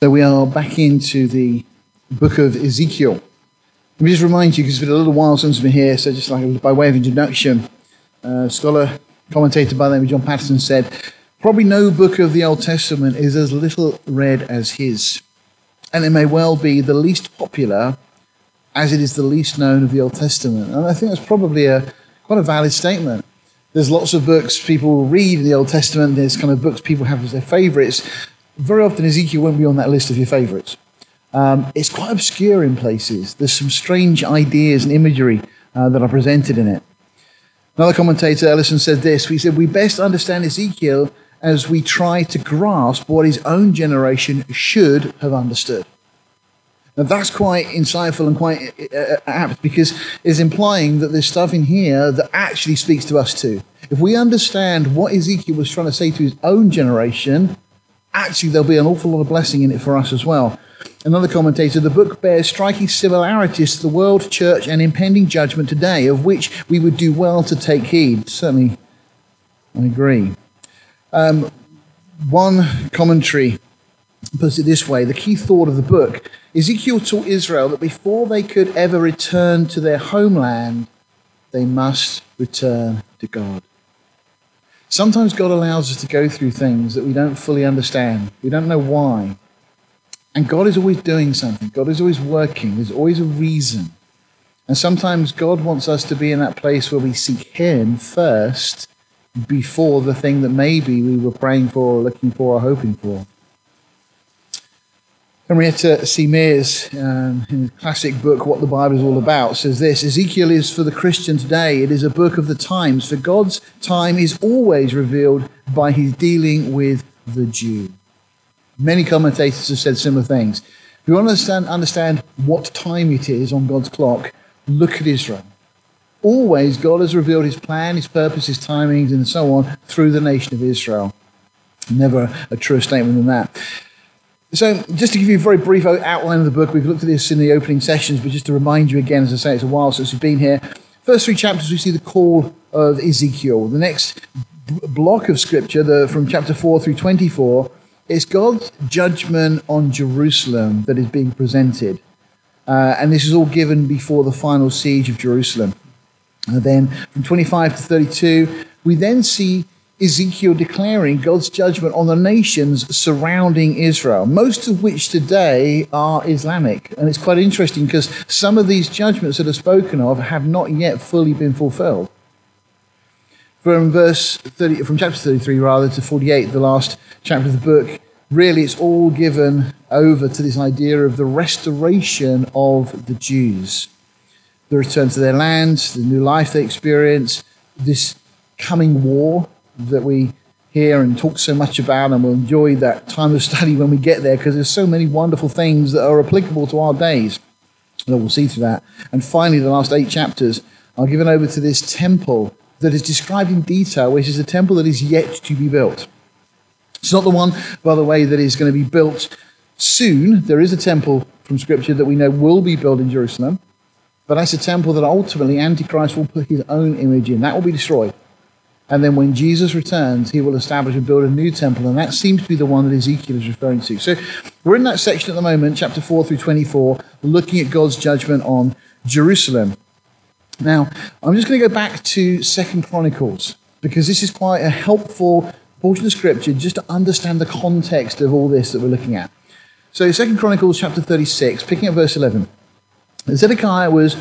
So we are back into the book of Ezekiel. Let me just remind you, because it's been a little while since we've been here, so just like by way of introduction, scholar, commentator by the name of John Patterson said, probably no book of the Old Testament is as little read as his. And it may well be the least popular as it is the least known of the Old Testament. And I think that's probably quite a valid statement. There's lots of books people read in the Old Testament. There's kind of books people have as their favorites. Very often Ezekiel won't be on that list of your favorites. It's quite obscure in places. There's some strange ideas and imagery that are presented in it. Another commentator, Ellison, said this. He said, we best understand Ezekiel as we try to grasp what his own generation should have understood. Now that's quite insightful and quite apt, because it's implying that there's stuff in here that actually speaks to us too. If we understand what Ezekiel was trying to say to his own generation, actually there'll be an awful lot of blessing in it for us as well. Another commentator, the book bears striking similarities to the world, church, and impending judgment today, of which we would do well to take heed. Certainly, I agree. One commentary puts it this way. The key thought of the book, Ezekiel taught Israel that before they could ever return to their homeland, they must return to God. Sometimes God allows us to go through things that we don't fully understand. We don't know why. And God is always doing something. God is always working. There's always a reason. And sometimes God wants us to be in that place where we seek Him first before the thing that maybe we were praying for or looking for or hoping for. Henrietta C. Mears, in his classic book, What the Bible is All About, says this: Ezekiel is for the Christian today. It is a book of the times, for God's time is always revealed by his dealing with the Jew. Many commentators have said similar things. If you want to understand what time it is on God's clock, look at Israel. Always God has revealed his plan, his purpose, his timings, and so on through the nation of Israel. Never a truer statement than that. So just to give you a very brief outline of the book, we've looked at this in the opening sessions, but just to remind you again, as I say, it's a while since we've been here. First three chapters, we see the call of Ezekiel. The next block of scripture, from chapter 4 through 24, is God's judgment on Jerusalem that is being presented. And this is all given before the final siege of Jerusalem. And then from 25 to 32, we then see Ezekiel declaring God's judgment on the nations surrounding Israel, most of which today are Islamic. And it's quite interesting because some of these judgments that are spoken of have not yet fully been fulfilled. From chapter 33 to 48, the last chapter of the book, really it's all given over to this idea of the restoration of the Jews. The return to their land, the new life they experience, this coming war that we hear and talk so much about, and we'll enjoy that time of study when we get there, because there's so many wonderful things that are applicable to our days that we'll see through that. And finally, the last 8 chapters are given over to this temple that is described in detail, which is a temple that is yet to be built. It's not the one, by the way, that is going to be built soon. There is a temple from Scripture that we know will be built in Jerusalem, but that's a temple that ultimately Antichrist will put his own image in. That will be destroyed. And then when Jesus returns, he will establish and build a new temple, and that seems to be the one that Ezekiel is referring to. So we're in that section at the moment, chapter 4 through 24, looking at God's judgment on Jerusalem. Now, I'm just going to go back to 2 Chronicles, because this is quite a helpful portion of Scripture just to understand the context of all this that we're looking at. So 2 Chronicles chapter 36, picking up verse 11. Zedekiah was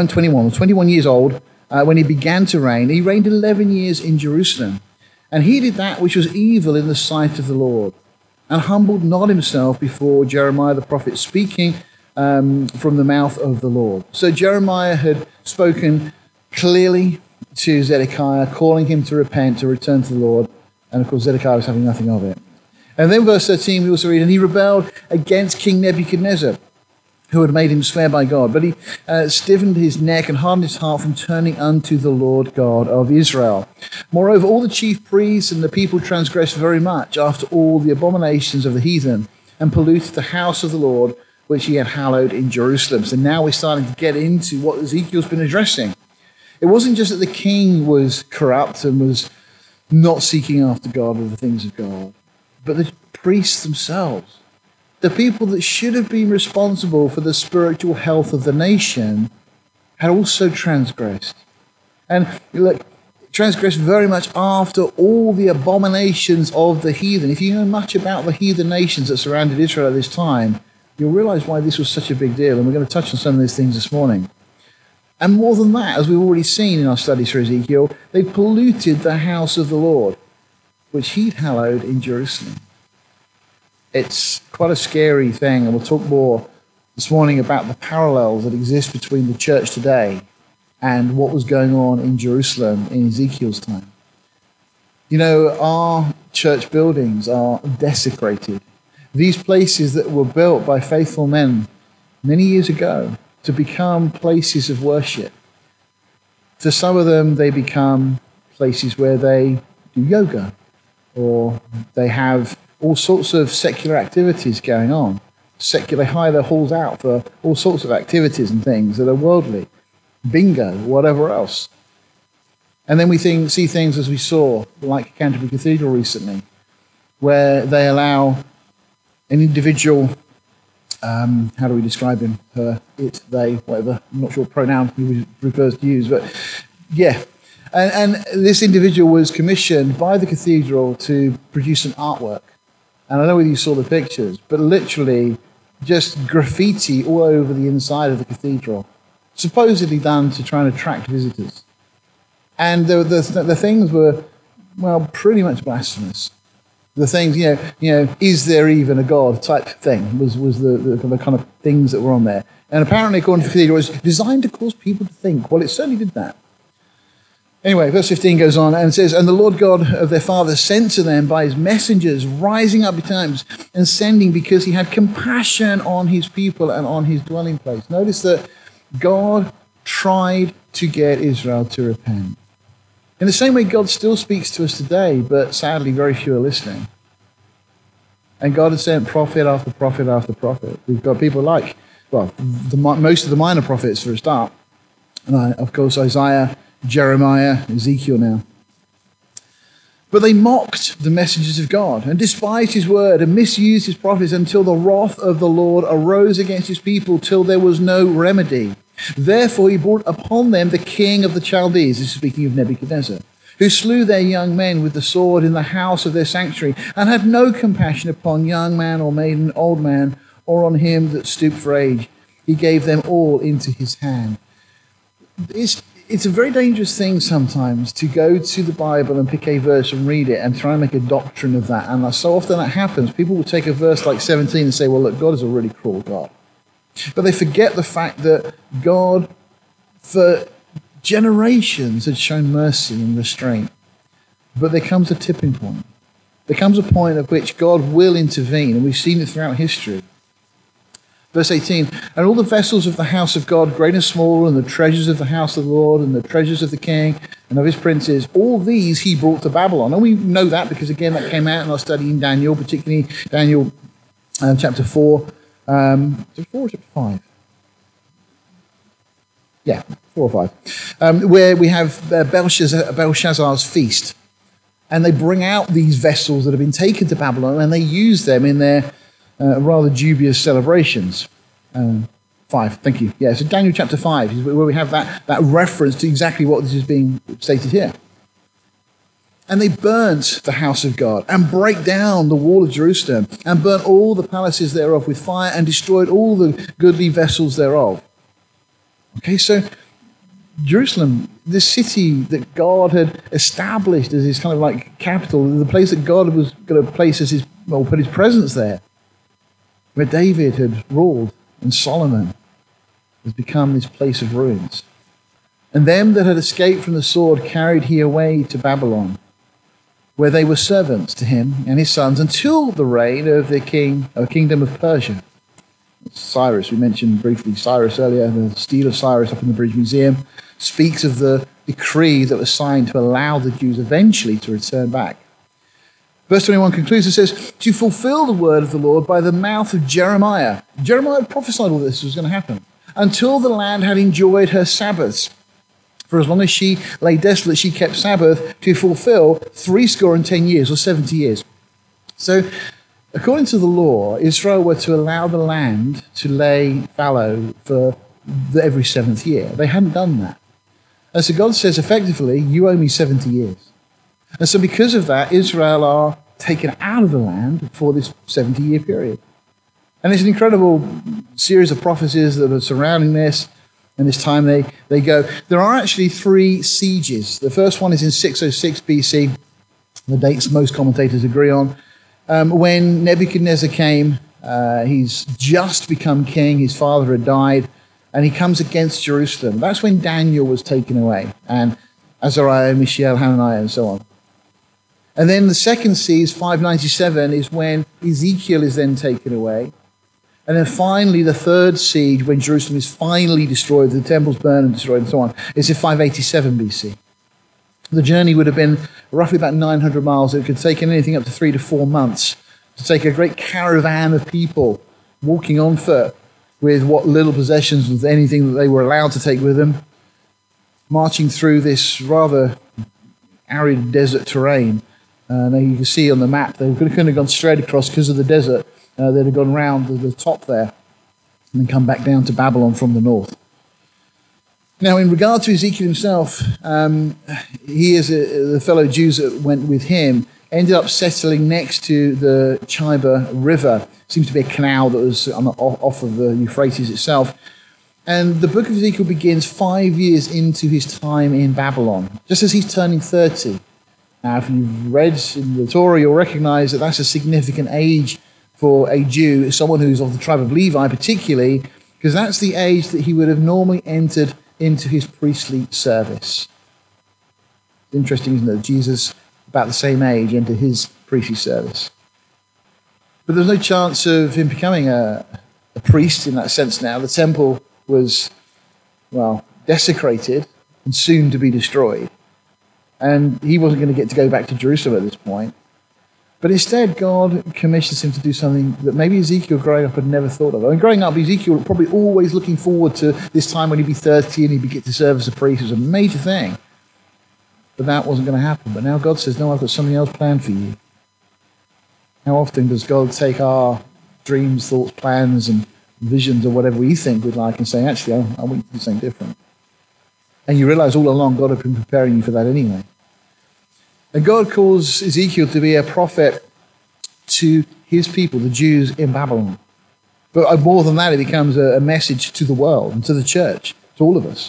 21 years old, when he began to reign. He reigned 11 years in Jerusalem. And he did that which was evil in the sight of the Lord, and humbled not himself before Jeremiah the prophet, speaking from the mouth of the Lord. So Jeremiah had spoken clearly to Zedekiah, calling him to repent, to return to the Lord. And of course, Zedekiah was having nothing of it. And then verse 13, we also read, and he rebelled against King Nebuchadnezzar, who had made him swear by God. But he stiffened his neck and hardened his heart from turning unto the Lord God of Israel. Moreover, all the chief priests and the people transgressed very much after all the abominations of the heathen, and polluted the house of the Lord, which he had hallowed in Jerusalem. So now we're starting to get into what Ezekiel's been addressing. It wasn't just that the king was corrupt and was not seeking after God or the things of God, but the priests themselves. the people that should have been responsible for the spiritual health of the nation had also transgressed. And look, transgressed very much after all the abominations of the heathen. If you know much about the heathen nations that surrounded Israel at this time, you'll realize why this was such a big deal. And we're going to touch on some of these things this morning. And more than that, as we've already seen in our studies for Ezekiel, they polluted the house of the Lord, which he'd hallowed in Jerusalem. It's quite a scary thing, and we'll talk more this morning about the parallels that exist between the church today and what was going on in Jerusalem in Ezekiel's time. You know, our church buildings are desecrated. These places that were built by faithful men many years ago to become places of worship. For some of them, they become places where they do yoga, or they have all sorts of secular activities going on. They hire their halls out for all sorts of activities and things that are worldly. Bingo, whatever else. And then we see things as we saw, like Canterbury Cathedral recently, where they allow an individual, how do we describe him? Her, it, they, whatever. I'm not sure what pronoun he prefers to use, but yeah. And this individual was commissioned by the cathedral to produce an artwork. And I don't know whether you saw the pictures, but literally just graffiti all over the inside of the cathedral, supposedly done to try and attract visitors. And the things were, well, pretty much blasphemous. The things, you know, is there even a God type thing was the kind of things that were on there. And apparently, according to the cathedral, it was designed to cause people to think. Well, it certainly did that. Anyway, verse 15 goes on and says, "And the Lord God of their fathers sent to them by his messengers, rising up betimes and sending, because he had compassion on his people and on his dwelling place." Notice that God tried to get Israel to repent. In the same way, God still speaks to us today, but sadly, very few are listening. And God has sent prophet after prophet after prophet. We've got people like, well, most of the minor prophets for a start. And of course, Isaiah, Jeremiah, Ezekiel now. But they mocked the messengers of God and despised his word and misused his prophets until the wrath of the Lord arose against his people till there was no remedy. Therefore he brought upon them the king of the Chaldees, this is speaking of Nebuchadnezzar, who slew their young men with the sword in the house of their sanctuary, and had no compassion upon young man or maiden, old man, or on him that stooped for age. He gave them all into his hand. It's a very dangerous thing sometimes to go to the Bible and pick a verse and read it and try and make a doctrine of that. And so often that happens. People will take a verse like 17 and say, well, look, God is a really cruel God. But they forget the fact that God, for generations, had shown mercy and restraint. But there comes a tipping point. There comes a point at which God will intervene, and we've seen it throughout history. Verse 18, "And all the vessels of the house of God, great and small, and the treasures of the house of the Lord, and the treasures of the king, and of his princes, all these he brought to Babylon." And we know that because, again, that came out in our study in Daniel, particularly Daniel chapter 4. Chapter 4 or chapter 5? Yeah, 4 or 5. Where we have Belshazzar's feast. And they bring out these vessels that have been taken to Babylon, and they use them in their rather dubious celebrations. 5, thank you. Yeah, so Daniel chapter 5 is where we have that reference to exactly what this is being stated here. "And they burnt the house of God, and brake down the wall of Jerusalem, and burnt all the palaces thereof with fire, and destroyed all the goodly vessels thereof." Okay, so Jerusalem, this city that God had established as his kind of like capital, the place that God was going to place as put his presence there, where David had ruled and Solomon, has become this place of ruins. "And them that had escaped from the sword carried he away to Babylon, where they were servants to him and his sons until the reign of the kingdom of Persia." Cyrus, we mentioned briefly Cyrus earlier, the Stele of Cyrus up in the British Museum, speaks of the decree that was signed to allow the Jews eventually to return back. Verse 21 concludes and says, "To fulfill the word of the Lord by the mouth of Jeremiah." Jeremiah prophesied all this was going to happen. "Until the land had enjoyed her Sabbaths. For as long as she lay desolate, she kept Sabbath to fulfill 70 years or 70 years. So According to the law, Israel were to allow the land to lay fallow for every seventh year. They hadn't done that. And so God says, effectively, you owe me 70 years. And so because of that, Israel are taken out of the land for this 70-year period. And it's an incredible series of prophecies that are surrounding this. And this time they go. There are actually 3 sieges. The first one is in 606 BC. The dates most commentators agree on. When Nebuchadnezzar came, he's just become king. His father had died. And he comes against Jerusalem. That's when Daniel was taken away. And Azariah, Mishael, Hananiah, and so on. And then the second siege, 597, is when Ezekiel is then taken away. And then finally, the third siege, when Jerusalem is finally destroyed, the temples burned and destroyed and so on, is in 587 BC. The journey would have been roughly about 900 miles. It could take anything up to 3 to 4 months to take a great caravan of people walking on foot with what little possessions, with anything that they were allowed to take with them, marching through this rather arid desert terrain. Now you can see on the map, they couldn't have gone straight across because of the desert. They'd have gone round the top there and then come back down to Babylon from the north. Now, in regard to Ezekiel himself, he is the fellow Jews that went with him ended up settling next to the Chiba River. Seems to be a canal that was off of the Euphrates itself. And the book of Ezekiel begins 5 years into his time in Babylon, just as he's turning 30. Now, if you've read in the Torah, you'll recognize that that's a significant age for a Jew, someone who's of the tribe of Levi particularly, because that's the age that he would have normally entered into his priestly service. Interesting, isn't it? Jesus, about the same age, entered his priestly service. But there's no chance of him becoming a priest in that sense now. The temple was, desecrated and soon to be destroyed. And he wasn't going to get to go back to Jerusalem at this point. But instead, God commissions him to do something that maybe Ezekiel growing up had never thought of. I mean, growing up, Ezekiel was probably always looking forward to this time when he'd be 30 and he'd get to serve as a priest. It was a major thing. But that wasn't going to happen. But now God says, no, I've got something else planned for you. How often does God take our dreams, thoughts, plans, and visions, or whatever we think we'd like, and say, actually, I want you to do something different? And you realize all along God had been preparing you for that anyway. And God calls Ezekiel to be a prophet to his people, the Jews in Babylon. But more than that, it becomes a message to the world and to the church, to all of us.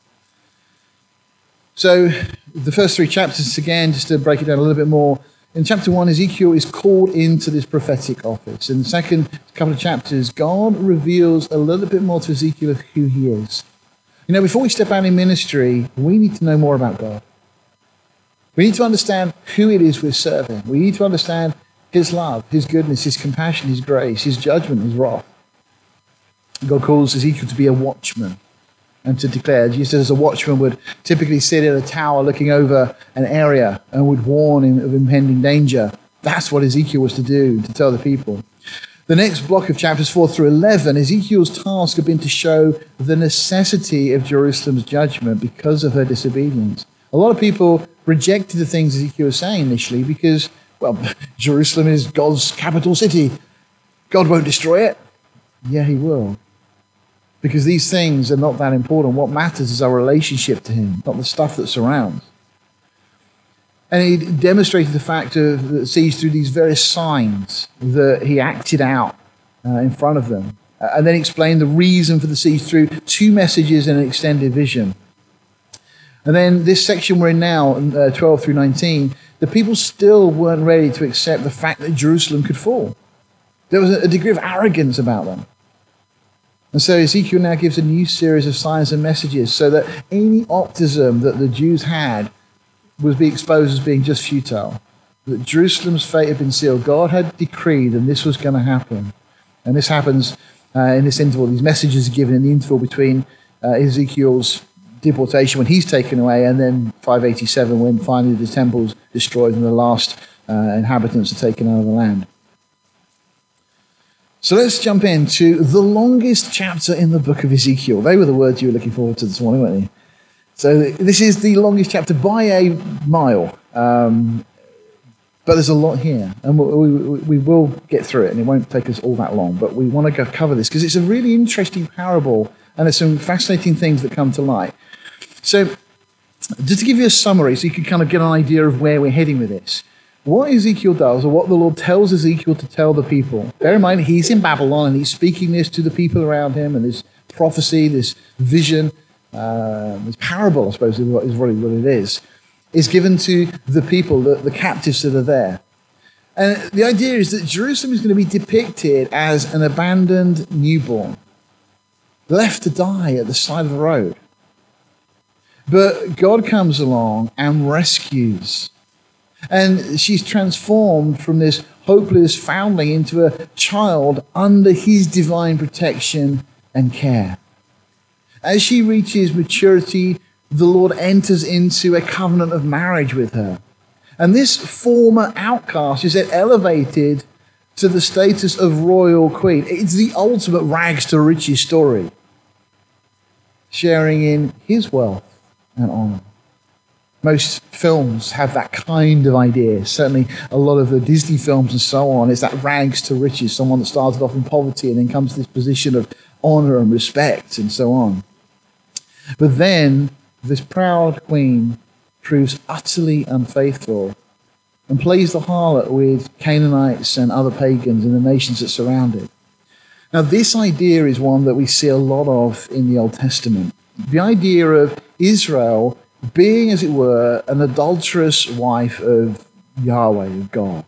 So the first 3 chapters, again, just to break it down a little bit more. In chapter 1, Ezekiel is called into this prophetic office. In the second couple of chapters, God reveals a little bit more to Ezekiel of who he is. You know, before we step out in ministry, we need to know more about God. We need to understand who it is we're serving. We need to understand his love, his goodness, his compassion, his grace, his judgment, his wrath. God calls Ezekiel to be a watchman and to declare. Jesus, as a watchman, would typically sit in a tower looking over an area and would warn of impending danger. That's what Ezekiel was to do, to tell the people. The next block of chapters 4 through 11, Ezekiel's task had been to show the necessity of Jerusalem's judgment because of her disobedience. A lot of people rejected the things Ezekiel was saying initially because, Jerusalem is God's capital city. God won't destroy it. Yeah, he will. Because these things are not that important. What matters is our relationship to him, not the stuff that surrounds. And he demonstrated the fact of the siege through these various signs that he acted out in front of them. And then explained the reason for the siege through 2 messages and an extended vision. And then this section we're in now, 12 through 19, the people still weren't ready to accept the fact that Jerusalem could fall. There was a degree of arrogance about them. And so Ezekiel now gives a new series of signs and messages so that any optimism that the Jews had would be exposed as being just futile. That Jerusalem's fate had been sealed. God had decreed and this was going to happen. And this happens in this interval. These messages are given in the interval between Ezekiel's deportation when he's taken away and then 587 when finally the temple's destroyed and the last inhabitants are taken out of the land. So let's jump into the longest chapter in the book of Ezekiel. They were the words you were looking forward to this morning, weren't you? So this is the longest chapter by a mile. But there's a lot here, and we will get through it, and it won't take us all that long, but we want to cover this because it's a really interesting parable, and there's some fascinating things that come to light. So just to give you a summary so you can kind of get an idea of where we're heading with this. What Ezekiel does, or what the Lord tells Ezekiel to tell the people, bear in mind he's in Babylon and he's speaking this to the people around him, and this prophecy, this vision, this parable, I suppose is really what it is given to the people, the captives that are there. And the idea is that Jerusalem is going to be depicted as an abandoned newborn, left to die at the side of the road. But God comes along and rescues. And she's transformed from this hopeless foundling into a child under his divine protection and care. As she reaches maturity, the Lord enters into a covenant of marriage with her. And this former outcast is then elevated to the status of royal queen. It's the ultimate rags to riches story, sharing in his wealth and honor. Most films have that kind of idea. Certainly a lot of the Disney films and so on, it's that rags to riches, someone that started off in poverty and then comes to this position of honor and respect and so on. But then this proud queen proves utterly unfaithful and plays the harlot with Canaanites and other pagans in the nations that surround it. Now, this idea is one that we see a lot of in the Old Testament. The idea of Israel being, as it were, an adulterous wife of Yahweh, of God.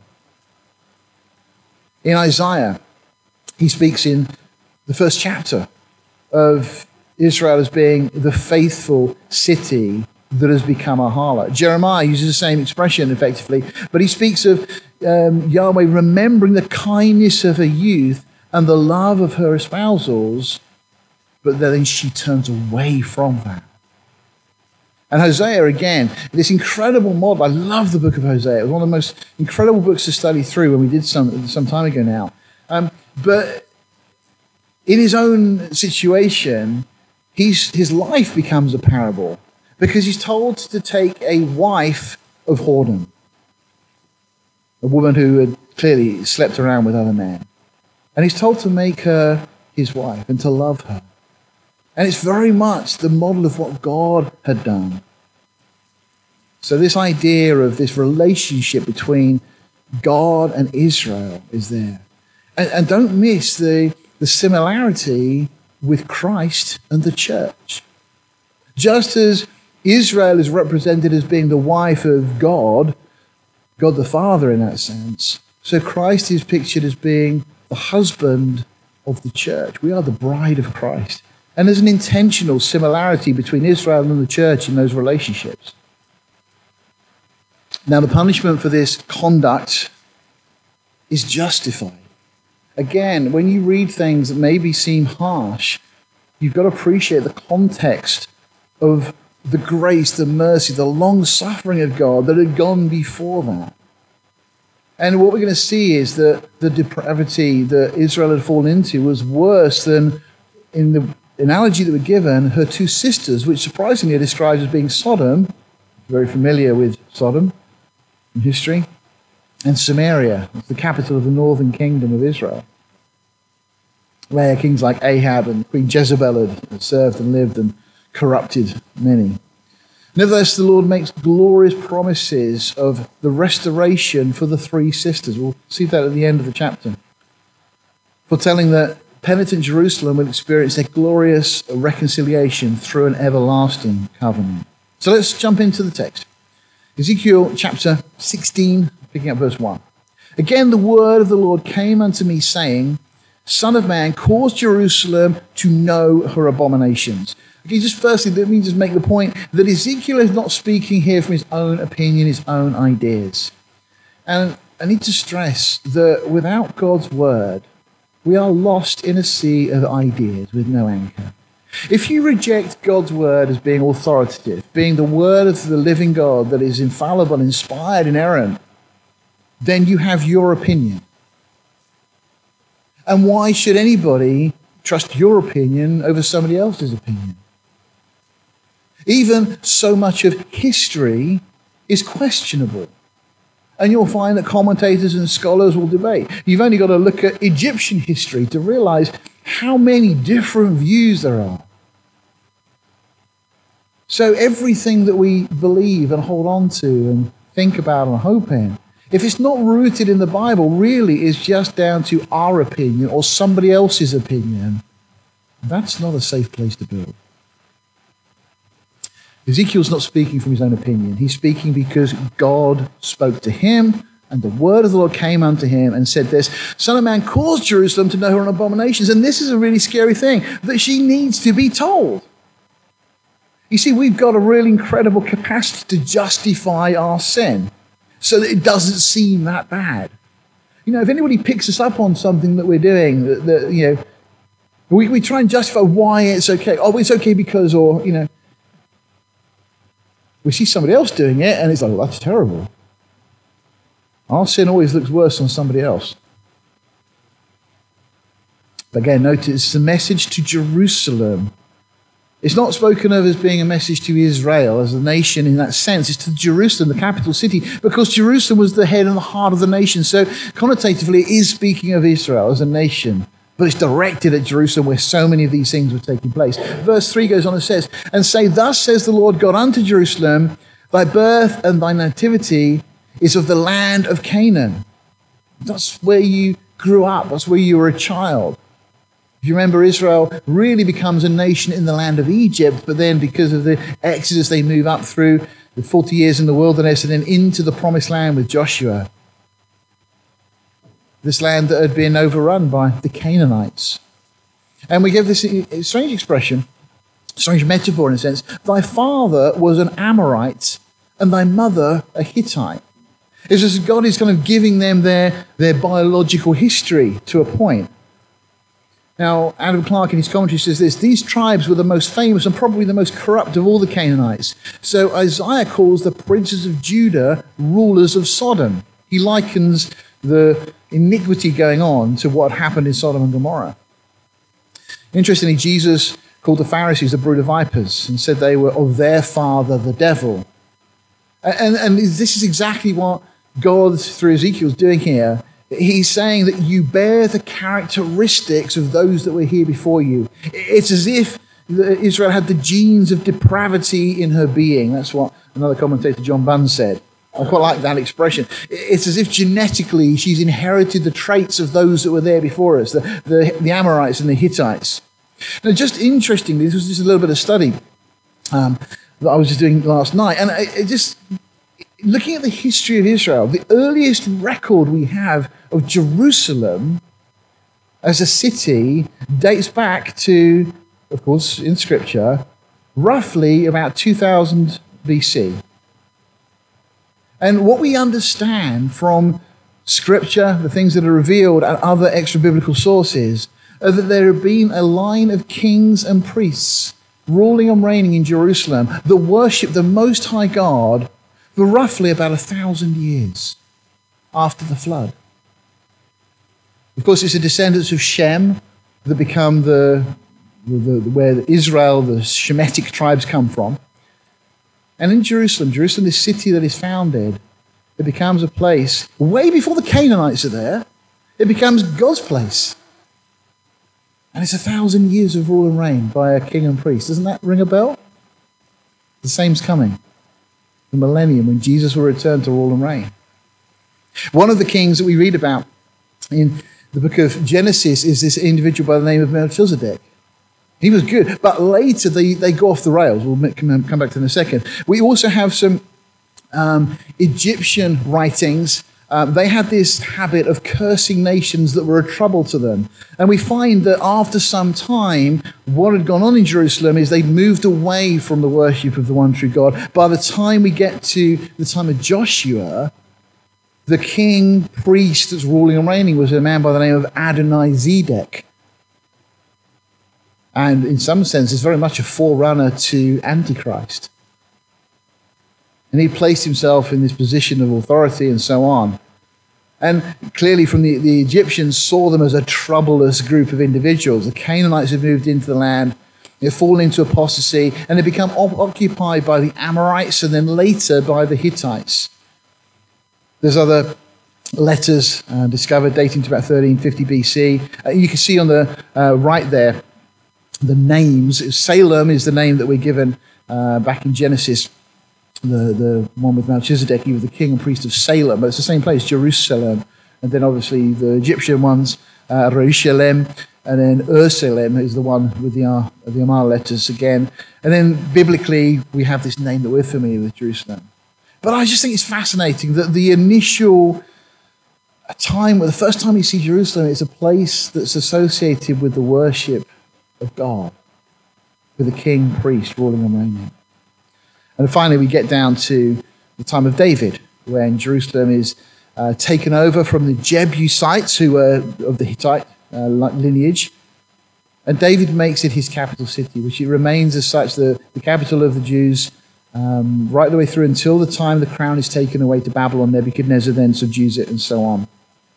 In Isaiah, he speaks in the first chapter of Israel as being the faithful city that has become a harlot. Jeremiah uses the same expression, effectively, but he speaks of Yahweh remembering the kindness of her youth and the love of her espousals, but then she turns away from that. And Hosea, again, this incredible model. I love the book of Hosea. It was one of the most incredible books to study through when we did some time ago now. But in his own situation, his life becomes a parable because he's told to take a wife of whoredom, a woman who had clearly slept around with other men. And he's told to make her his wife and to love her. And it's very much the model of what God had done. So this idea of this relationship between God and Israel is there. And don't miss the similarity with Christ and the church. Just as Israel is represented as being the wife of God, God the Father in that sense, so Christ is pictured as being the husband of the church. We are the bride of Christ. And there's an intentional similarity between Israel and the church in those relationships. Now, the punishment for this conduct is justified. Again, when you read things that maybe seem harsh, you've got to appreciate the context of the grace, the mercy, the long-suffering of God that had gone before that. And what we're going to see is that the depravity that Israel had fallen into was worse than, in the analogy that we're given, her two sisters, which surprisingly are described as being Sodom, very familiar with Sodom in history, and Samaria, the capital of the northern kingdom of Israel, where kings like Ahab and Queen Jezebel had served and lived and corrupted many. Nevertheless, the Lord makes glorious promises of the restoration for the three sisters. We'll see that at the end of the chapter, foretelling that penitent Jerusalem will experience a glorious reconciliation through an everlasting covenant. So let's jump into the text. Ezekiel chapter 16, picking up verse 1. Again, the word of the Lord came unto me, saying, Son of man, cause Jerusalem to know her abominations. Okay, just firstly, let me just make the point that Ezekiel is not speaking here from his own opinion, his own ideas. And I need to stress that without God's word, we are lost in a sea of ideas with no anchor. If you reject God's word as being authoritative, being the word of the living God that is infallible, inspired, inerrant, then you have your opinion. And why should anybody trust your opinion over somebody else's opinion? Even so much of history is questionable. And you'll find that commentators and scholars will debate. You've only got to look at Egyptian history to realize how many different views there are. So everything that we believe and hold on to and think about and hope in, if it's not rooted in the Bible, really is just down to our opinion or somebody else's opinion. That's not a safe place to build. Ezekiel's not speaking from his own opinion. He's speaking because God spoke to him, and the word of the Lord came unto him and said this, Son of man, cause Jerusalem to know her own abominations. And this is a really scary thing, that she needs to be told. You see, we've got a really incredible capacity to justify our sin so that it doesn't seem that bad. You know, if anybody picks us up on something that we're doing, we try and justify why it's okay. Oh, it's okay because, or, we see somebody else doing it, and it's like, well, that's terrible. Our sin always looks worse on somebody else. But again, notice it's a message to Jerusalem. It's not spoken of as being a message to Israel as a nation in that sense. It's to Jerusalem, the capital city, because Jerusalem was the head and the heart of the nation. So connotatively, it is speaking of Israel as a nation. But it's directed at Jerusalem where so many of these things were taking place. Verse 3 goes on and says, And say, Thus says the Lord God unto Jerusalem, Thy birth and thy nativity is of the land of Canaan. That's where you grew up. That's where you were a child. If you remember, Israel really becomes a nation in the land of Egypt, but then because of the Exodus, they move up through the 40 years in the wilderness and then into the promised land with Joshua. This land that had been overrun by the Canaanites. And we give this strange expression, strange metaphor in a sense. Thy father was an Amorite and thy mother a Hittite. It's as if God is kind of giving them their biological history to a point. Now, Adam Clarke in his commentary says this, these tribes were the most famous and probably the most corrupt of all the Canaanites. So Isaiah calls the princes of Judah rulers of Sodom. He likens the iniquity going on to what happened in Sodom and Gomorrah. Interestingly, Jesus called the Pharisees a brood of vipers and said they were of their father, the devil. And this is exactly what God, through Ezekiel, is doing here. He's saying that you bear the characteristics of those that were here before you. It's as if Israel had the genes of depravity in her being. That's what another commentator, John Bunn, said. I quite like that expression. It's as if genetically she's inherited the traits of those that were there before us, the Amorites and the Hittites. Now, just interestingly, this was just a little bit of study that I was just doing last night, and looking at the history of Israel, the earliest record we have of Jerusalem as a city dates back to, of course, in Scripture, roughly about 2000 BC. And what we understand from Scripture, the things that are revealed and other extra-biblical sources, are that there have been a line of kings and priests ruling and reigning in Jerusalem that worship the Most High God for roughly about 1,000 years after the flood. Of course, it's the descendants of Shem that become where Israel, the Shemitic tribes, come from. And in Jerusalem, this city that is founded, it becomes a place, way before the Canaanites are there, it becomes God's place. And it's 1,000 years of rule and reign by a king and priest. Doesn't that ring a bell? The same's coming. The millennium when Jesus will return to rule and reign. One of the kings that we read about in the book of Genesis is this individual by the name of Melchizedek. He was good, but later they go off the rails. We'll come back to them in a second. We also have some Egyptian writings. They had this habit of cursing nations that were a trouble to them. And we find that after some time, what had gone on in Jerusalem is they'd moved away from the worship of the one true God. By the time we get to the time of Joshua, the king priest that's ruling and reigning was a man by the name of Adonai-Zedek. And in some sense, it's very much a forerunner to Antichrist. And he placed himself in this position of authority and so on. And clearly from the Egyptians saw them as a troublous group of individuals. The Canaanites had moved into the land, they'd fallen into apostasy, and they'd become occupied by the Amorites and then later by the Hittites. There's other letters discovered dating to about 1350 BC. You can see on the right there the names. Salem is the name that we're given back in Genesis, the one with Melchizedek. He was the king and priest of Salem, but it's the same place, Jerusalem. And then obviously the Egyptian ones, Jerusalem, and then Ursalem is the one with the Amar letters again. And then biblically, we have this name that we're familiar with, Jerusalem. But I just think it's fascinating that the initial time, the first time you see Jerusalem, it's a place that's associated with the worship of God, with the king, priest, ruling and reigning. And finally, we get down to the time of David, when Jerusalem is taken over from the Jebusites, who were of the Hittite lineage. And David makes it his capital city, which it remains as such the capital of the Jews right the way through until the time the crown is taken away to Babylon. Nebuchadnezzar then subdues it and so on.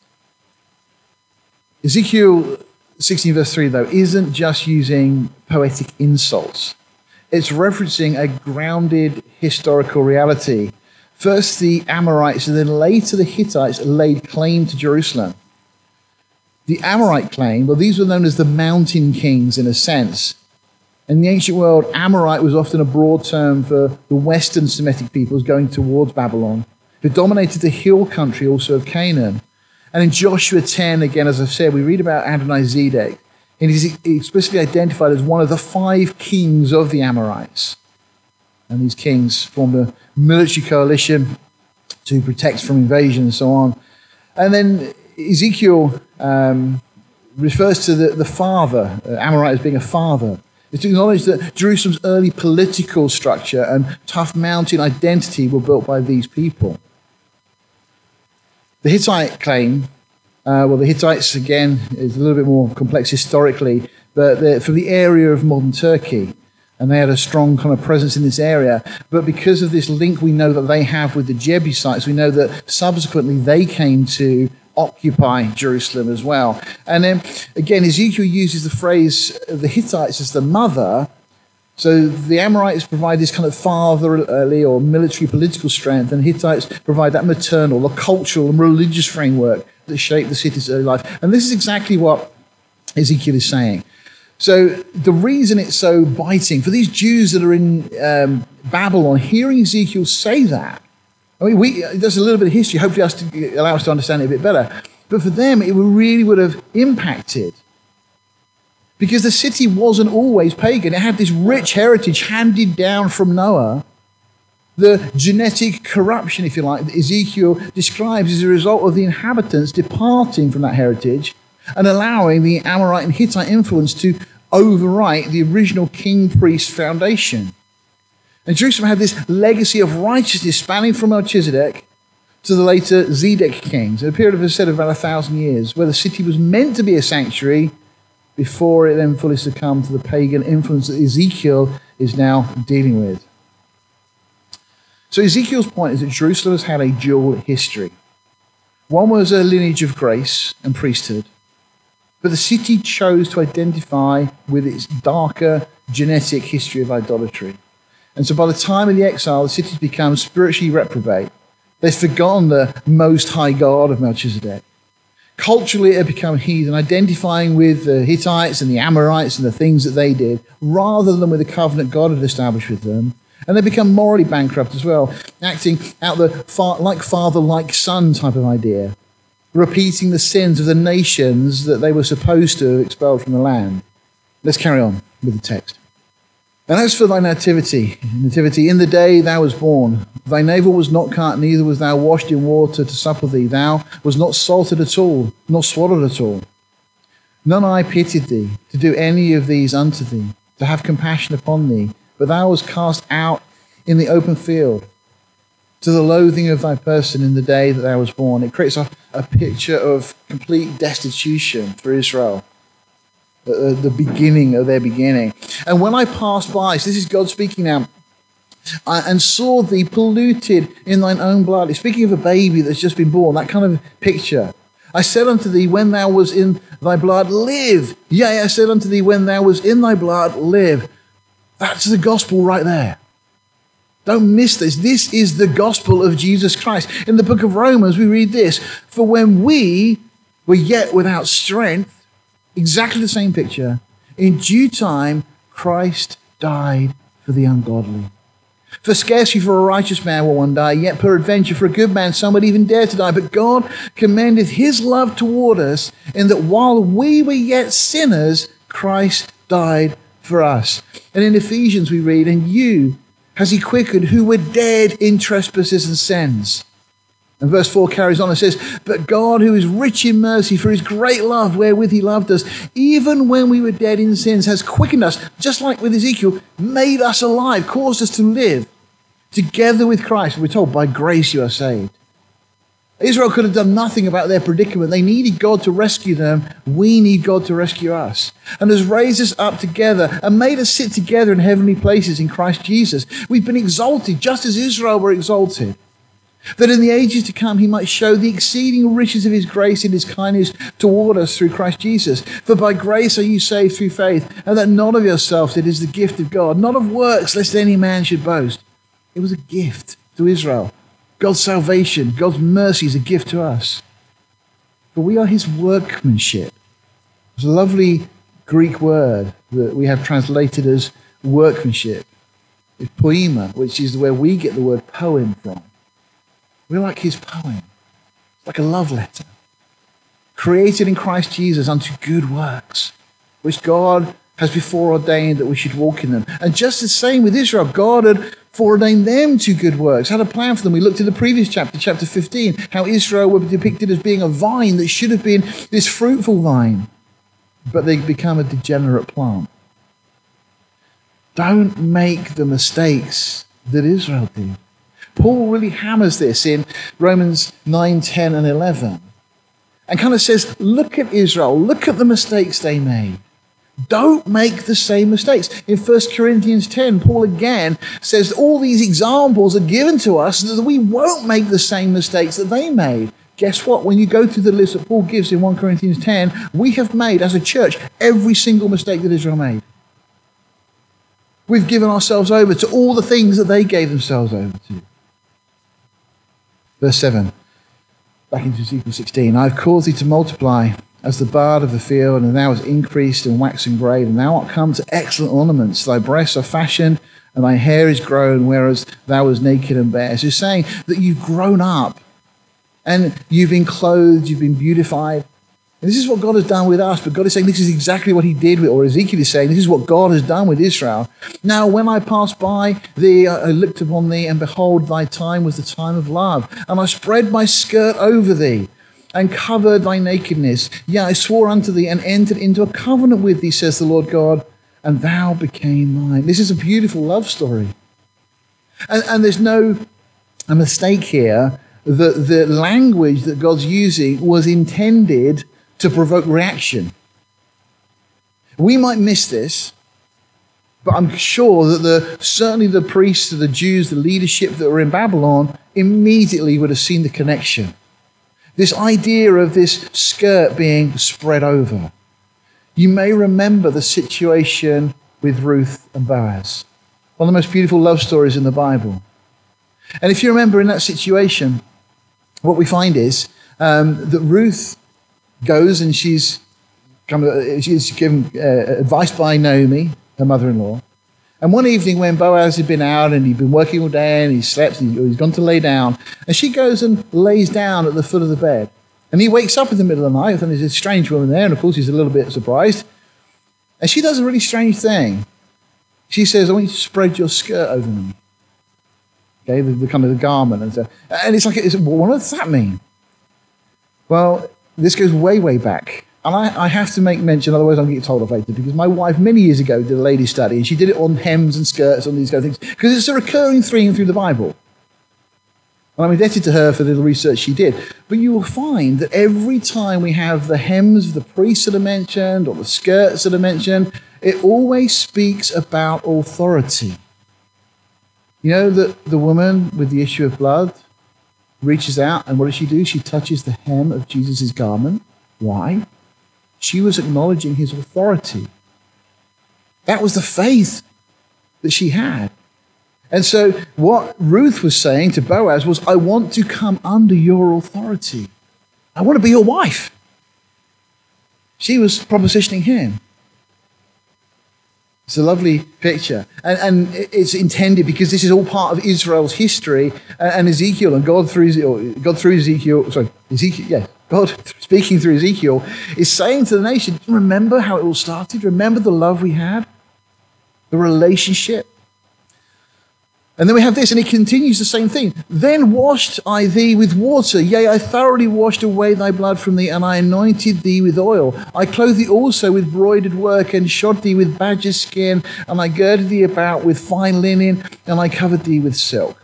Ezekiel 16 verse 3, though, isn't just using poetic insults. It's referencing a grounded historical reality. First the Amorites and then later the Hittites laid claim to Jerusalem. The Amorite claim, well, these were known as the mountain kings in a sense. In the ancient world, Amorite was often a broad term for the western Semitic peoples going towards Babylon, who dominated the hill country also of Canaan. And in Joshua 10, again, as I've said, we read about Adonai-Zedek, and he's explicitly identified as one of the 5 kings of the Amorites. And these kings formed a military coalition to protect from invasion and so on. And then Ezekiel refers to the father, Amorite as being a father. It's to acknowledge that Jerusalem's early political structure and tough mountain identity were built by these people. The Hittite claim, the Hittites, again, is a little bit more complex historically, but they're from the area of modern Turkey, and they had a strong kind of presence in this area. But because of this link we know that they have with the Jebusites, we know that subsequently they came to occupy Jerusalem as well. And then, again, Ezekiel uses the phrase of the Hittites as the mother. So the Amorites provide this kind of fatherly or military political strength, and Hittites provide that maternal, the cultural and religious framework that shaped the city's early life. And this is exactly what Ezekiel is saying. So the reason it's so biting, for these Jews that are in Babylon, hearing Ezekiel say that, I mean, there's a little bit of history, hopefully allow us to understand it a bit better. But for them, it really would have impacted. Because the city wasn't always pagan. It had this rich heritage handed down from Noah. The genetic corruption, if you like, that Ezekiel describes as a result of the inhabitants departing from that heritage and allowing the Amorite and Hittite influence to overwrite the original king-priest foundation. And Jerusalem had this legacy of righteousness spanning from Melchizedek to the later Zedek kings, a period of, as I said, about 1,000 years, where the city was meant to be a sanctuary before it then fully succumbed to the pagan influence that Ezekiel is now dealing with. So Ezekiel's point is that Jerusalem has had a dual history. One was a lineage of grace and priesthood, but the city chose to identify with its darker genetic history of idolatry. And so by the time of the exile, the city's become spiritually reprobate. They've forgotten the Most High God of Melchizedek. Culturally, it had become heathen, identifying with the Hittites and the Amorites and the things that they did, rather than with the covenant God had established with them. And they become morally bankrupt as well, acting out the like father, like son type of idea, repeating the sins of the nations that they were supposed to have expelled from the land. Let's carry on with the text. And as for thy nativity, in the day thou was born, thy navel was not cut, neither was thou washed in water to supple thee. Thou was not salted at all, nor swallowed at all. None eye pitied thee, to do any of these unto thee, to have compassion upon thee. But thou was cast out in the open field, to the loathing of thy person in the day that thou was born. It creates a picture of complete destitution for Israel. The beginning of their beginning. And when I passed by, so this is God speaking now, and saw thee polluted in thine own blood. It's speaking of a baby that's just been born, that kind of picture. I said unto thee, when thou was in thy blood, live. Yea, I said unto thee, when thou was in thy blood, live. That's the gospel right there. Don't miss this. This is the gospel of Jesus Christ. In the book of Romans, we read this: for when we were yet without strength, exactly the same picture, in due time, Christ died for the ungodly. For scarcely for a righteous man will one die, yet peradventure for a good man some would even dare to die. But God commendeth his love toward us, in that while we were yet sinners, Christ died for us. And in Ephesians we read, and you has he quickened who were dead in trespasses and sins. And verse 4 carries on and says, but God, who is rich in mercy, for his great love wherewith he loved us, even when we were dead in sins, has quickened us, just like with Ezekiel, made us alive, caused us to live together with Christ. We're told, by grace you are saved. Israel could have done nothing about their predicament. They needed God to rescue them. We need God to rescue us. And has raised us up together and made us sit together in heavenly places in Christ Jesus. We've been exalted just as Israel were exalted, that in the ages to come he might show the exceeding riches of his grace and his kindness toward us through Christ Jesus. For by grace are you saved through faith, and that not of yourselves, it is the gift of God, not of works, lest any man should boast. It was a gift to Israel. God's salvation, God's mercy is a gift to us. For we are his workmanship. It's a lovely Greek word that we have translated as workmanship. It's poema, which is where we get the word poem from. We're like his poem. It's like a love letter. Created in Christ Jesus unto good works, which God has before ordained that we should walk in them. And just the same with Israel, God had foreordained them to good works, had a plan for them. We looked at the previous chapter, chapter 15, how Israel were depicted as being a vine that should have been this fruitful vine, but they become a degenerate plant. Don't make the mistakes that Israel did. Paul really hammers this in Romans 9, 10, and 11. And kind of says, look at Israel, look at the mistakes they made. Don't make the same mistakes. In 1 Corinthians 10, Paul again says all these examples are given to us so that we won't make the same mistakes that they made. Guess what? When you go through the list that Paul gives in 1 Corinthians 10, we have made, as a church, every single mistake that Israel made. We've given ourselves over to all the things that they gave themselves over to. Verse 7, back into Ezekiel 16. I have caused thee to multiply as the bud of the field, and thou hast increased and waxen great, and thou art come to excellent ornaments. Thy breasts are fashioned, and thy hair is grown, whereas thou was naked and bare. So he's saying that you've grown up, and you've been clothed, you've been beautified. And this is what God has done with us, but God is saying this is exactly what he did with, or Ezekiel is saying, this is what God has done with Israel. Now, when I passed by thee, I looked upon thee, and behold, thy time was the time of love. And I spread my skirt over thee, and covered thy nakedness. Yea, I swore unto thee, and entered into a covenant with thee, says the Lord God, and thou became mine. This is a beautiful love story. And there's no mistake here that the language that God's using was intended to provoke reaction. We might miss this, but I'm sure that certainly the priests, the Jews, the leadership that were in Babylon immediately would have seen the connection. This idea of this skirt being spread over. You may remember the situation with Ruth and Boaz, one of the most beautiful love stories in the Bible. And if you remember in that situation, what we find is that Ruth goes and she's given advice by Naomi, her mother-in-law. And one evening when Boaz had been out and he'd been working all day and he slept and he's gone to lay down, and she goes and lays down at the foot of the bed. And he wakes up in the middle of the night and there's a strange woman there, and of course he's a little bit surprised. And she does a really strange thing. She says, I want you to spread your skirt over me. Okay, the kind of the garment and stuff. And it's like, what does that mean? Well, this goes way, way back. And I have to make mention, otherwise I'll get told off later, because my wife many years ago did a ladies' study, and she did it on hems and skirts, on these kind of things, because it's a recurring theme through the Bible. And I'm indebted to her for the research she did. But you will find that every time we have the hems of the priests that are mentioned, or the skirts that are mentioned, it always speaks about authority. You know that the woman with the issue of blood reaches out, and what does she do? She touches the hem of Jesus' garment. Why? She was acknowledging his authority. That was the faith that she had. And so what Ruth was saying to Boaz was, I want to come under your authority. I want to be your wife. She was propositioning him. It's a lovely picture. And it's intended because this is all part of Israel's history and Ezekiel, and God speaking through Ezekiel is saying to the nation, remember how it all started? Remember the love we had? The relationship? And then we have this, and it continues the same thing. Then washed I thee with water. Yea, I thoroughly washed away thy blood from thee, and I anointed thee with oil. I clothed thee also with broidered work, and shod thee with badger's skin, and I girded thee about with fine linen, and I covered thee with silk.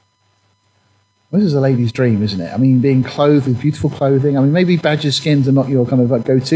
This is a lady's dream, isn't it? I mean, being clothed with beautiful clothing. I mean, maybe badger skins are not your kind of go-to.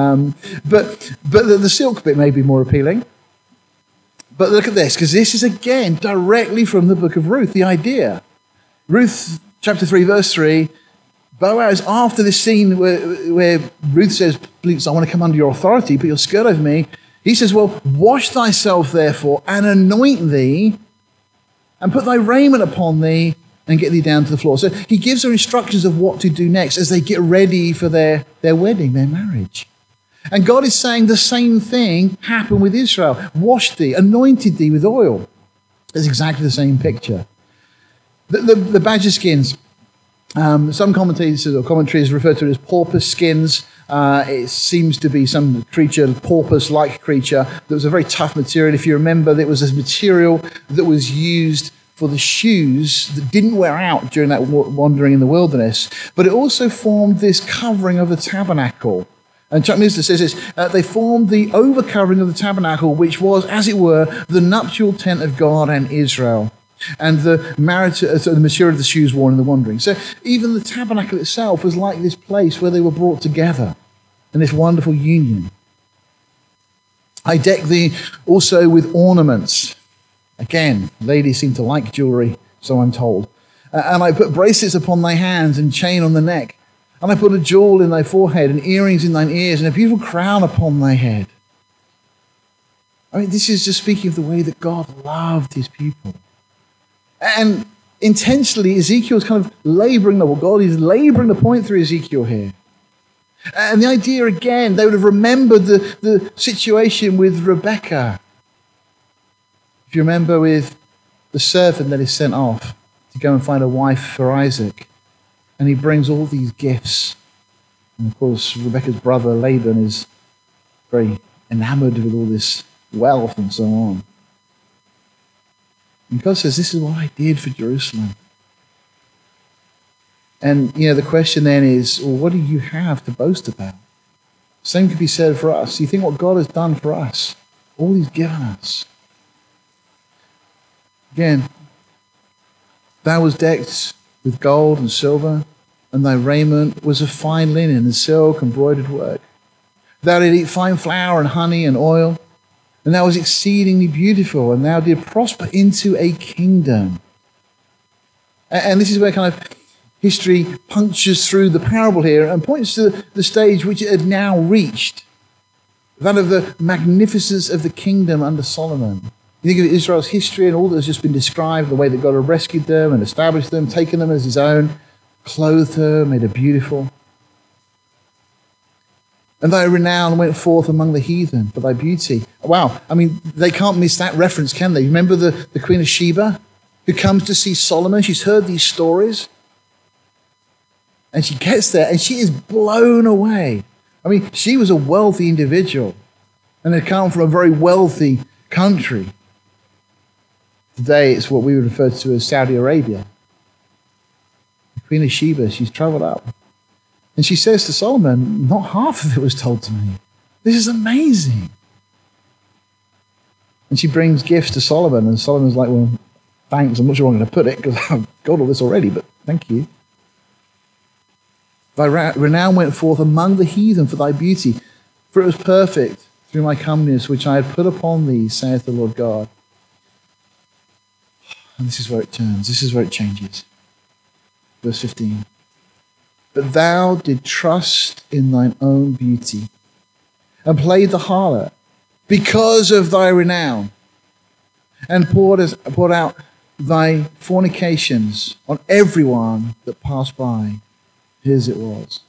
But the silk bit may be more appealing. But look at this, because this is, again, directly from the book of Ruth, the idea. Ruth, chapter 3, verse 3, Boaz, after this scene where Ruth says, please, I want to come under your authority, put your skirt over me, he says, well, wash thyself, therefore, and anoint thee, and put thy raiment upon thee, and get thee down to the floor. So he gives her instructions of what to do next as they get ready for their wedding, their marriage. And God is saying the same thing happened with Israel. Washed thee, anointed thee with oil. It's exactly the same picture. The badger skins, some commentaries refer to it as porpoise skins. It seems to be some creature, porpoise-like creature, that was a very tough material. If you remember, it was a material that was used for the shoes that didn't wear out during that wandering in the wilderness. But it also formed this covering of the tabernacle. And Chuck Missler says this, they formed the overcovering of the tabernacle, which was, as it were, the nuptial tent of God and Israel, and the material of the shoes worn in the wandering. So even the tabernacle itself was like this place where they were brought together in this wonderful union. I deck thee also with ornaments. Again, ladies seem to like jewelry, so I'm told. And I put bracelets upon thy hands and chain on the neck. And I put a jewel in thy forehead, and earrings in thine ears, and a beautiful crown upon thy head. I mean, this is just speaking of the way that God loved his people. And intentionally, Ezekiel is kind of God is laboring the point through Ezekiel here. And the idea, again, they would have remembered the situation with Rebekah. If you remember, with the servant that is sent off to go and find a wife for Isaac. And he brings all these gifts. And of course, Rebekah's brother Laban is very enamored with all this wealth and so on. And God says, this is what I did for Jerusalem. And, the question then is, well, what do you have to boast about? Same could be said for us. You think what God has done for us, all he's given us. Again, thou was decked with gold and silver, and thy raiment was of fine linen and silk and broidered work. Thou didst eat fine flour and honey and oil, and thou was exceedingly beautiful, and thou didst prosper into a kingdom. And this is where kind of history punctures through the parable here and points to the stage which it had now reached, that of the magnificence of the kingdom under Solomon. You think of Israel's history and all that has just been described, the way that God had rescued them and established them, taken them as his own, clothed her, made her beautiful. And thy renown went forth among the heathen for thy beauty. Wow, I mean, they can't miss that reference, can they? Remember the Queen of Sheba who comes to see Solomon? She's heard these stories. And she gets there and she is blown away. I mean, she was a wealthy individual and had come from a very wealthy country. Today, it's what we would refer to as Saudi Arabia. The Queen of Sheba, she's traveled up. And she says to Solomon, not half of it was told to me. This is amazing. And she brings gifts to Solomon, and Solomon's like, well, thanks, I'm not sure I'm going to put it, because I've got all this already, but thank you. Thy renown went forth among the heathen for thy beauty, for it was perfect through my comeliness, which I had put upon thee, saith the Lord God. And this is where it turns. This is where it changes. Verse 15. But thou did trust in thine own beauty and played the harlot because of thy renown and poured out thy fornications on everyone that passed by. His it was.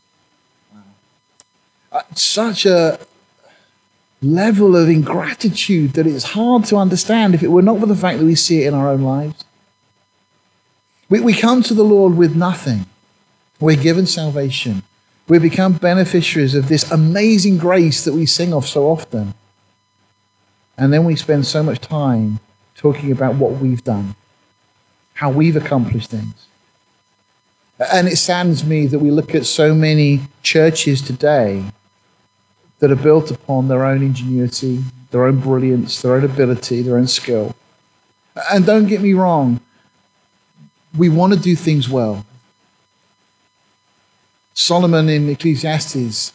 Such a level of ingratitude that it's hard to understand if it were not for the fact that we see it in our own lives. We come to the Lord with nothing. We're given salvation. We become beneficiaries of this amazing grace that we sing of so often. And then we spend so much time talking about what we've done, how we've accomplished things. And it saddens me that we look at so many churches today that are built upon their own ingenuity, their own brilliance, their own ability, their own skill. And don't get me wrong, we want to do things well. Solomon in Ecclesiastes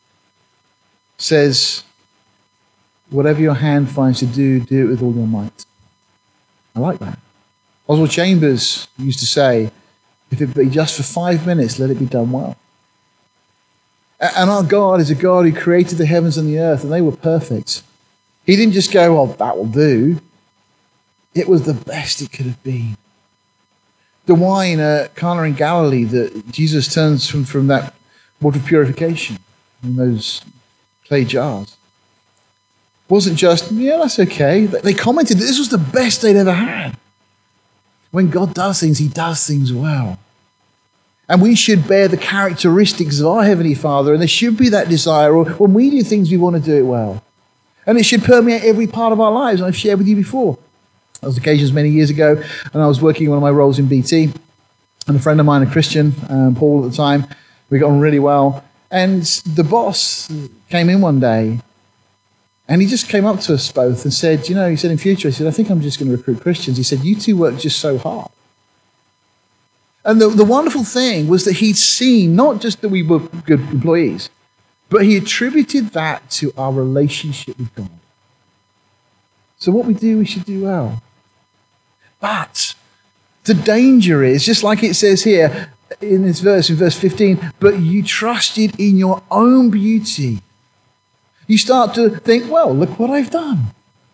says, whatever your hand finds to do, do it with all your might. I like that. Oswald Chambers used to say, if it be just for 5 minutes, let it be done well. And our God is a God who created the heavens and the earth, and they were perfect. He didn't just go, well, that will do. It was the best it could have been. The wine at Cana in Galilee that Jesus turns from that water of purification in those clay jars wasn't just, yeah, that's okay. They commented that this was the best they'd ever had. When God does things, he does things well. And we should bear the characteristics of our Heavenly Father, and there should be that desire, or when we do things, we want to do it well. And it should permeate every part of our lives, and I've shared with you before. There was occasions many years ago, and I was working one of my roles in BT, and a friend of mine, a Christian, Paul at the time, we got on really well, and the boss came in one day, and he just came up to us both and said, you know, he said, in future, he said, I think I'm just going to recruit Christians. He said, you two work just so hard. And the wonderful thing was that he'd seen not just that we were good employees, but he attributed that to our relationship with God. So what we do, we should do well. But the danger is, just like it says here in this verse, in verse 15, but you trusted in your own beauty. You start to think, well, look what I've done.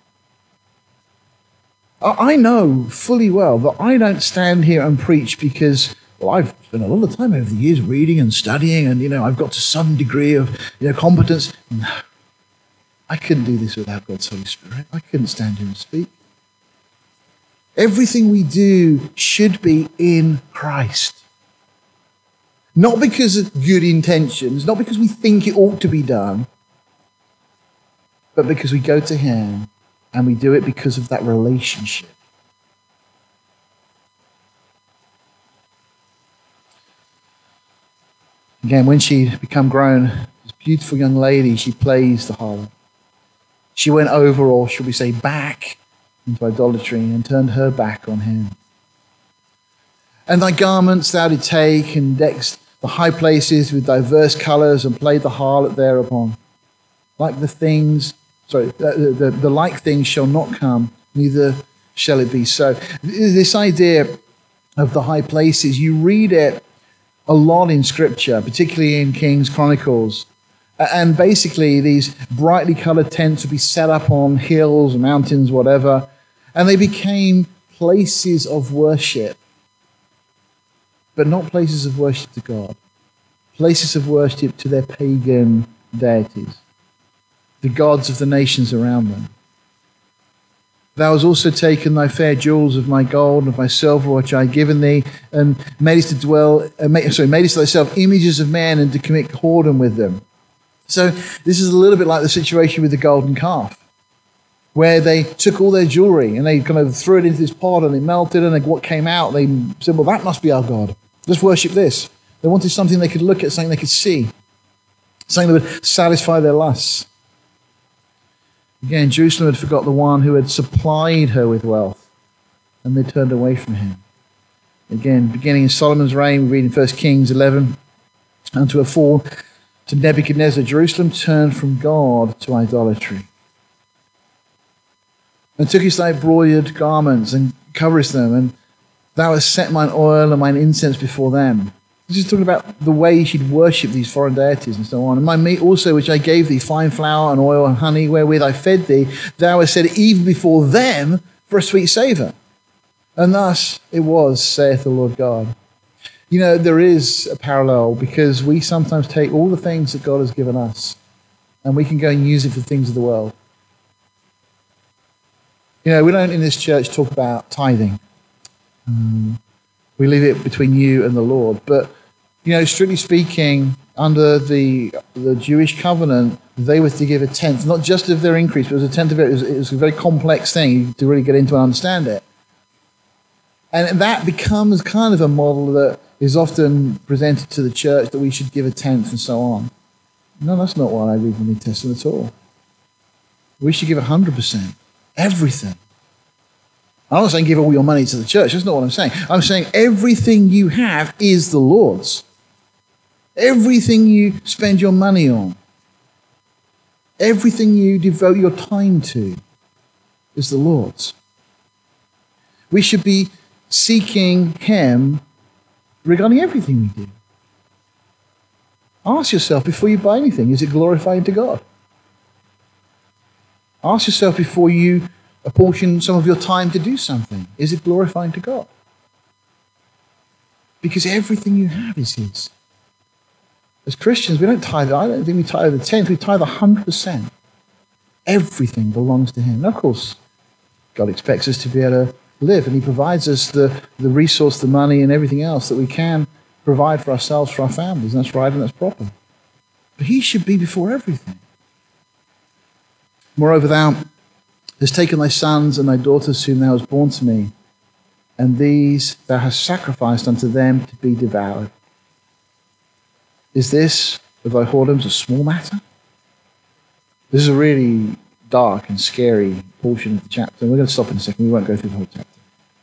I know fully well that I don't stand here and preach because, well, I've spent a lot of time over the years reading and studying and, you know, I've got to some degree of, you know, competence. No, I couldn't do this without God's Holy Spirit. I couldn't stand here and speak. Everything we do should be in Christ. Not because of good intentions, not because we think it ought to be done, but because we go to him and we do it because of that relationship. Again, when she'd become grown, this beautiful young lady, she plays the harlot. She went over, or should we say back, into idolatry and turned her back on him. And thy garments thou did take and decked the high places with diverse colours and played the harlot thereupon. Like the things, the like things shall not come, neither shall it be so. This idea of the high places, you read it a lot in Scripture, particularly in Kings, Chronicles. And basically, these brightly colored tents would be set up on hills, mountains, whatever, and they became places of worship, but not places of worship to God, places of worship to their pagan deities, the gods of the nations around them. Thou hast also taken thy fair jewels of my gold and of my silver, which I have given thee, and madest thyself images of men, and to commit whoredom with them. So this is a little bit like the situation with the golden calf, where they took all their jewelry and they kind of threw it into this pot and it melted, and what came out, they said, well, that must be our God. Let's worship this. They wanted something they could look at, something they could see, something that would satisfy their lusts. Again, Jerusalem had forgot the one who had supplied her with wealth, and they turned away from him. Again, beginning in Solomon's reign, we read in 1 Kings 11, unto a fall to Nebuchadnezzar, Jerusalem turned from God to idolatry. And took his thy broidered garments and coverest them, and thou hast set mine oil and mine incense before them. This is talking about the way she'd worship these foreign deities and so on. And my meat also, which I gave thee, fine flour and oil and honey, wherewith I fed thee, thou hast set it even before them for a sweet savour. And thus it was, saith the Lord God. You know, there is a parallel because we sometimes take all the things that God has given us and we can go and use it for things of the world. You know, we don't in this church talk about tithing. We leave it between you and the Lord. But, you know, strictly speaking, under the Jewish covenant, they were to give a tenth, not just of their increase, but it was a tenth of it. It was a very complex thing to really get into and understand it. And that becomes kind of a model that is often presented to the church, that we should give a tenth and so on. No, that's not what I read in the New Testament at all. We should give 100%, everything. I'm not saying give all your money to the church. That's not what I'm saying. I'm saying everything you have is the Lord's. Everything you spend your money on, everything you devote your time to is the Lord's. We should be seeking Him regarding everything we do. Ask yourself before you buy anything, is it glorifying to God? Ask yourself before you apportion some of your time to do something, is it glorifying to God? Because everything you have is His. As Christians, we don't tithe. I don't think we tithe the tenth. We tithe 100%. Everything belongs to Him. And of course, God expects us to be able to live, and He provides us the resource, the money, and everything else that we can provide for ourselves, for our families. And that's right and that's proper. But He should be before everything. Moreover, Thou hast taken Thy sons and Thy daughters whom Thou hast born to me, and these Thou hast sacrificed unto them to be devoured. Is this of thy whoredoms a small matter? This is a really dark and scary portion of the chapter. We're going to stop in a second. We won't go through the whole chapter.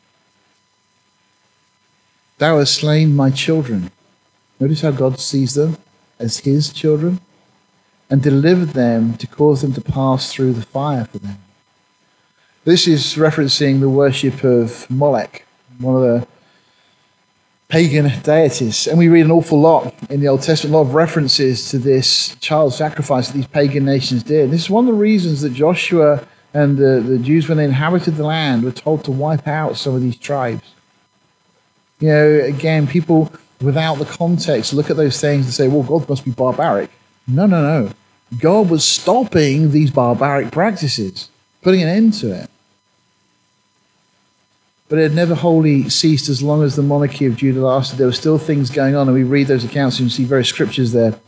Thou hast slain my children. Notice how God sees them as His children, and delivered them to cause them to pass through the fire for them. This is referencing the worship of Molech, one of the pagan deities. And we read an awful lot in the Old Testament, a lot of references to this child sacrifice that these pagan nations did. This is one of the reasons that Joshua and the Jews, when they inhabited the land, were told to wipe out some of these tribes. You know, again, people without the context look at those things and say, well, God must be barbaric. No. God was stopping these barbaric practices, putting an end to it. But it had never wholly ceased as long as the monarchy of Judah lasted. There were still things going on, and we read those accounts and you see various scriptures there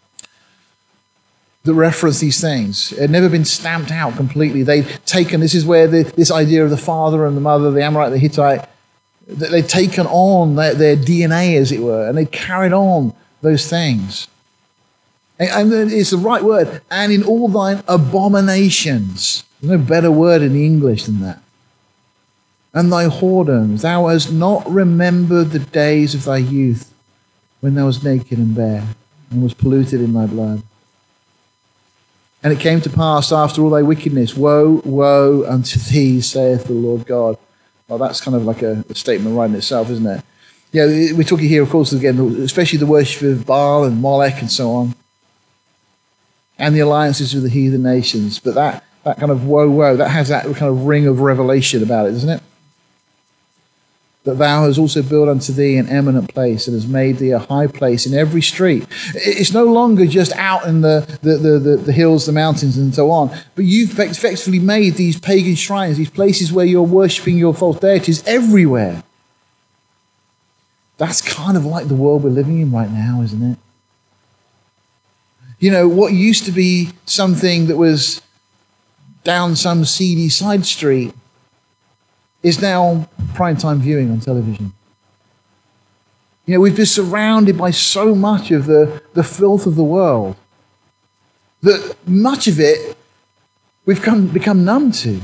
that reference these things. It had never been stamped out completely. They'd taken, this is where this idea of the father and the mother, the Amorite, the Hittite, they'd taken on their DNA, as it were, and they carried on those things. And it's the right word. And in all thine abominations. There's no better word in the English than that. And thy whoredoms, thou hast not remembered the days of thy youth, when thou wast naked and bare, and was polluted in thy blood. And it came to pass after all thy wickedness, woe, woe unto thee, saith the Lord God. Well, that's kind of like a statement right in itself, isn't it? Yeah, we're talking here, of course, again, especially the worship of Baal and Molech and so on, and the alliances with the heathen nations. But that kind of woe, woe, that has that kind of ring of revelation about it, doesn't it? That thou hast also built unto thee an eminent place, and has made thee a high place in every street. It's no longer just out in the hills, the mountains, and so on. But you've effectively made these pagan shrines, these places where you're worshipping your false deities everywhere. That's kind of like the world we're living in right now, isn't it? You know, what used to be something that was down some seedy side street is now prime time viewing on television. You know, we've been surrounded by so much of the filth of the world that much of it we've become numb to.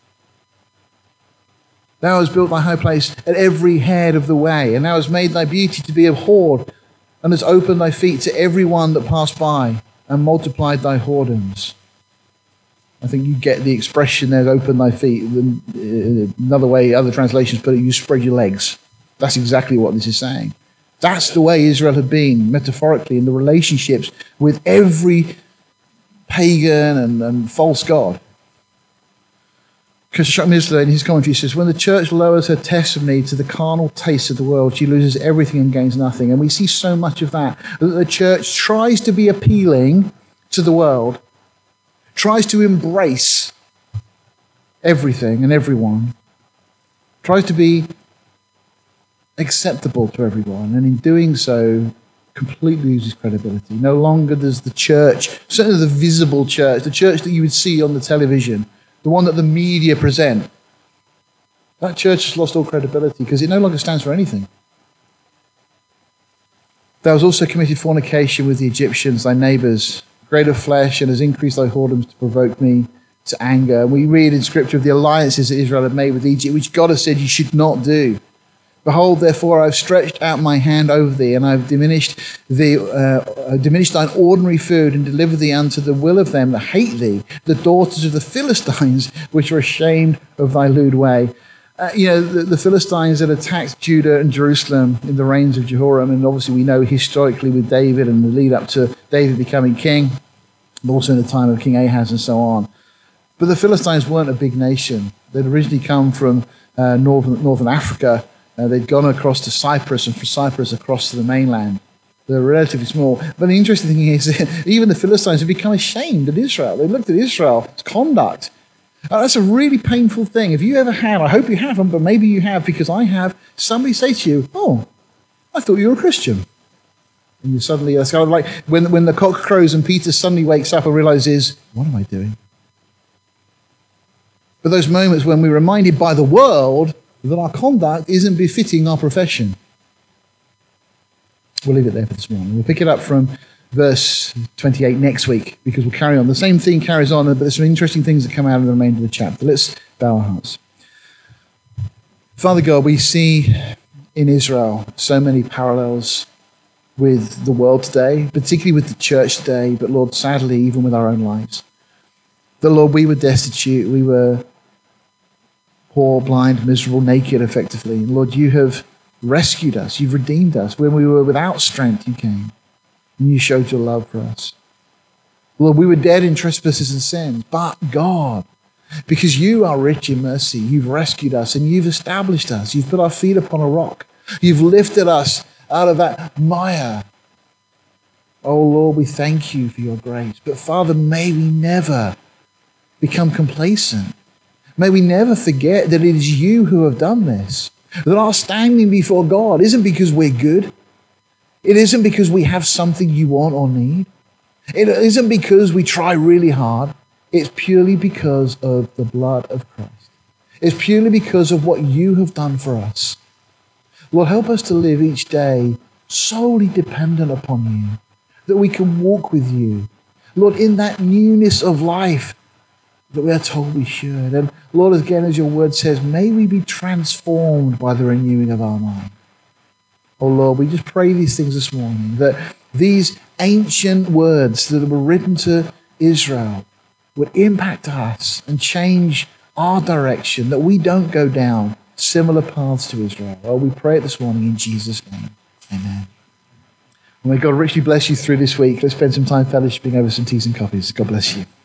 Thou hast built thy high place at every head of the way, and thou hast made thy beauty to be abhorred, and hast opened thy feet to every one that passed by, and multiplied thy whoredoms. I think you get the expression there, open thy feet. Another way, other translations put it, you spread your legs. That's exactly what this is saying. That's the way Israel had been, metaphorically, in the relationships with every pagan and false god. Chuck Missler in his commentary says, when the church lowers her testimony to the carnal taste of the world, she loses everything and gains nothing. And we see so much of that the church tries to be appealing to the world, tries to embrace everything and everyone, tries to be acceptable to everyone, and in doing so, completely loses credibility. No longer does the church, certainly the visible church, the church that you would see on the television, the one that the media present, that church has lost all credibility because it no longer stands for anything. Thou hast also committed fornication with the Egyptians, thy neighbours, greater flesh, and has increased thy whoredoms to provoke me to anger. And we read in Scripture of the alliances that Israel had made with Egypt, which God has said you should not do. Behold, therefore, I have stretched out my hand over thee, and I have diminished thine ordinary food, and delivered thee unto the will of them that hate thee, the daughters of the Philistines, which are ashamed of thy lewd way. The Philistines had attacked Judah and Jerusalem in the reigns of Jehoram, and obviously we know historically with David and the lead up to David becoming king, but also in the time of King Ahaz and so on. But the Philistines weren't a big nation. They'd originally come from northern Africa. They'd gone across to Cyprus, and from Cyprus across to the mainland. They're relatively small. But the interesting thing is, even the Philistines have become ashamed of Israel. They looked at Israel's conduct. That's a really painful thing. If you ever have, I hope you haven't, but maybe you have, because I have, somebody say to you, oh, I thought you were a Christian. And you suddenly, it's kind of like when the cock crows and Peter suddenly wakes up and realizes, what am I doing? But those moments when we're reminded by the world that our conduct isn't befitting our profession. We'll leave it there for this morning. We'll pick it up from verse 28 next week, because we'll carry on. The same thing carries on, but there's some interesting things that come out of the remainder of the chapter. Let's bow our hearts. Father God, we see in Israel so many parallels with the world today, particularly with the church today, but Lord, sadly, even with our own lives. That, Lord, we were destitute, we were poor, blind, miserable, naked, effectively. And Lord, you have rescued us. You've redeemed us. When we were without strength, you came. And you showed your love for us. Lord, we were dead in trespasses and sins. But God, because you are rich in mercy, you've rescued us and you've established us. You've put our feet upon a rock. You've lifted us out of that mire. Oh, Lord, we thank you for your grace. But Father, may we never become complacent. May we never forget that it is you who have done this. That our standing before God isn't because we're good. It isn't because we have something you want or need. It isn't because we try really hard. It's purely because of the blood of Christ. It's purely because of what you have done for us. Lord, help us to live each day solely dependent upon you, that we can walk with you. Lord, in that newness of life that we are told we should. And Lord, again, as your word says, may we be transformed by the renewing of our mind. Oh Lord, we just pray these things this morning, that these ancient words that were written to Israel would impact us and change our direction, that we don't go down similar paths to Israel. Oh, we pray it this morning in Jesus' name. Amen. May God richly bless you through this week. Let's spend some time fellowshipping over some teas and coffees. God bless you.